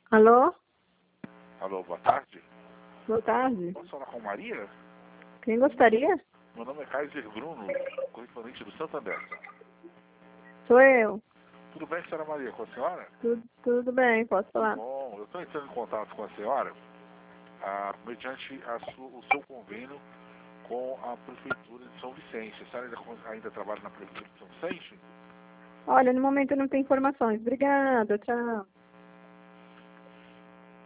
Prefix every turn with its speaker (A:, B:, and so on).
A: Alô?
B: Alô, boa tarde.
A: Boa tarde.
B: Posso falar com Maria?
A: Quem gostaria?
B: Meu nome é Kaiser Bruno, correspondente do Santander.
A: Sou eu.
B: Tudo bem, senhora Maria, com a senhora?
A: Tudo bem, posso falar?
B: Bom, eu estou entrando em contato com a senhora mediante o seu convênio com a Prefeitura de São Vicente. A senhora ainda trabalha na Prefeitura de São Vicente?
A: Olha, no momento eu não tenho informações. Obrigada, tchau.